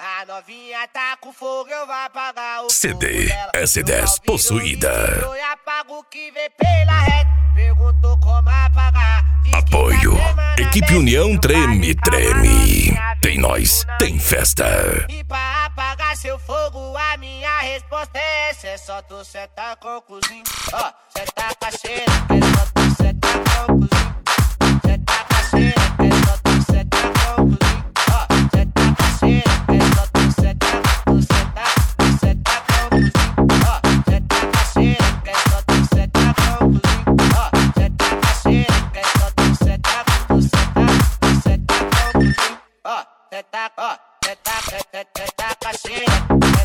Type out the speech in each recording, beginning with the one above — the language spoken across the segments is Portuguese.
A novinha tá com fogo, eu vou apagar o CD fogo dela. S10 possuída. Eu apago o que vem pela reta. Perguntou como apagar. Apoio. Equipe União Treme, treme. Tem nós, tem festa. E pra apagar seu fogo, a minha resposta é essa. É só tu sentar com o cozinho. Ó, sentar com a xereca. É só tu sentar com o cozinho. Sentar com a xereca. É só tu sentar com o cozinho. Ó, sentar com a xereca. É só tu sentar com o cozinho. Ó, sentar com a xereca. É só tu sentar com o cozinho. Ó, sentar com a xereca. É só tu sentar com o cozinho. Ó, sentar com a xereca.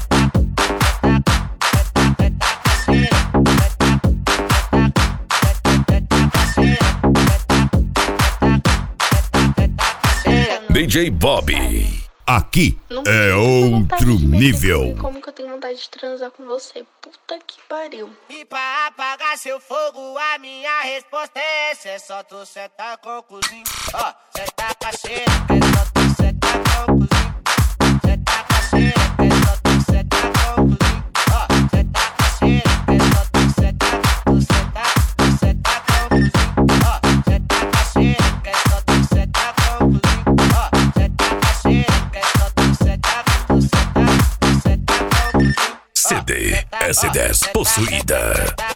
DJ Bob. Aqui Não é tenho vontade outro de meter nível. assim, como que eu tenho vontade de transar com você? Puta que pariu. E pra apagar seu fogo, a minha resposta é essa. É só tu sentar com o cozinho. Ó, sentar com a xereca. É só tu sentar com o cozinho. Sentar com a xereca. É só tu sentar com o cozinho. Ó, sentar com a xereca. É só tu sentar com o cozinho. Ó, sentar com a xereca. É só tu sentar com o cozinho. Ó, sentar com a xereca. É só tu sentar com o cozinho. CD S10 possuída.